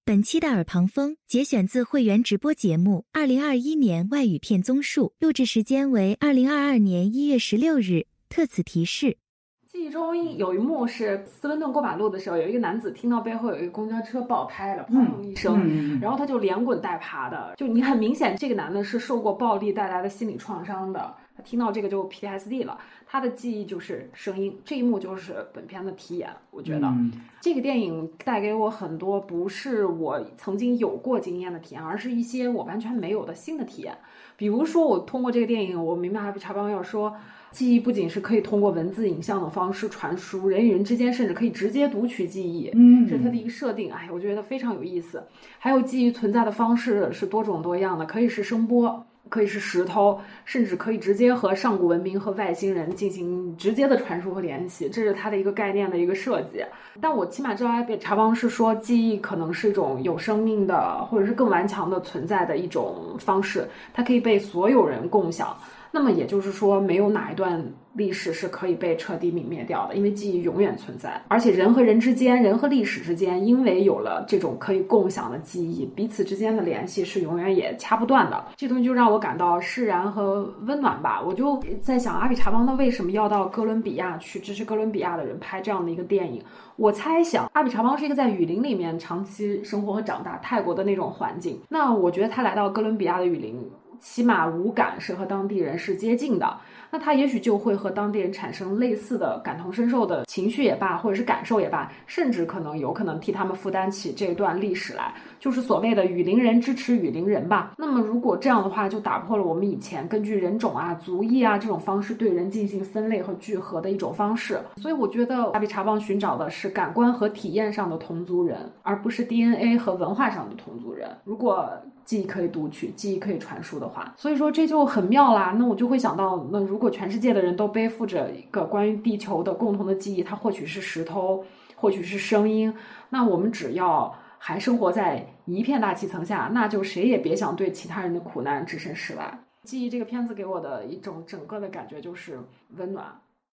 本期的耳旁风节选自会员直播节目2021年外语片综述，录制时间为2022年1月16日，特此提示。 记忆中有一幕是斯文顿过马路的时候，有一个男子听到背后有一个公交车爆胎了，砰一声，然后他就连滚带爬的，就你很明显这个男的是受过暴力带来的心理创伤的，他听到这个就 PTSD 了，他的记忆就是声音，这一幕就是本片的题眼。我觉得这个电影带给我很多不是我曾经有过经验的体验，而是一些我完全没有的新的体验。比如说我通过这个电影，我明白阿比查邦要说记忆不仅是可以通过文字影像的方式传输，人与人之间甚至可以直接读取记忆，这是它的一个设定。哎，我觉得非常有意思。还有记忆存在的方式是多种多样的，可以是声波，可以是石头，甚至可以直接和上古文明和外星人进行直接的传输和联系，这是它的一个概念的一个设计。但我起码知道阿比查邦是说记忆可能是一种有生命的或者是更顽强的存在的一种方式，它可以被所有人共享。那么也就是说，没有哪一段历史是可以被彻底泯灭掉的，因为记忆永远存在。而且人和人之间，人和历史之间，因为有了这种可以共享的记忆，彼此之间的联系是永远也掐不断的。这东西就让我感到释然和温暖吧。我就在想，阿比查邦他为什么要到哥伦比亚去支持哥伦比亚的人拍这样的一个电影？我猜想，阿比查邦是一个在雨林里面长期生活和长大，泰国的那种环境。那我觉得他来到哥伦比亚的雨林，起码五感是和当地人是接近的，那他也许就会和当地人产生类似的感同身受的情绪也罢，或者是感受也罢，甚至有可能替他们负担起这段历史来，就是所谓的雨林人支持雨林人吧。那么如果这样的话，就打破了我们以前根据人种啊、族裔啊这种方式对人进行分类和聚合的一种方式。所以我觉得阿比查邦寻找的是感官和体验上的同族人，而不是 DNA 和文化上的同族人。如果记忆可以读取，记忆可以传输的话，所以说这就很妙啦。那我就会想到，那如果全世界的人都背负着一个关于地球的共同的记忆，它或许是石头，或许是声音，那我们只要还生活在一片大气层下，那就谁也别想对其他人的苦难置身事外。记忆这个片子给我的一种整个的感觉就是温暖。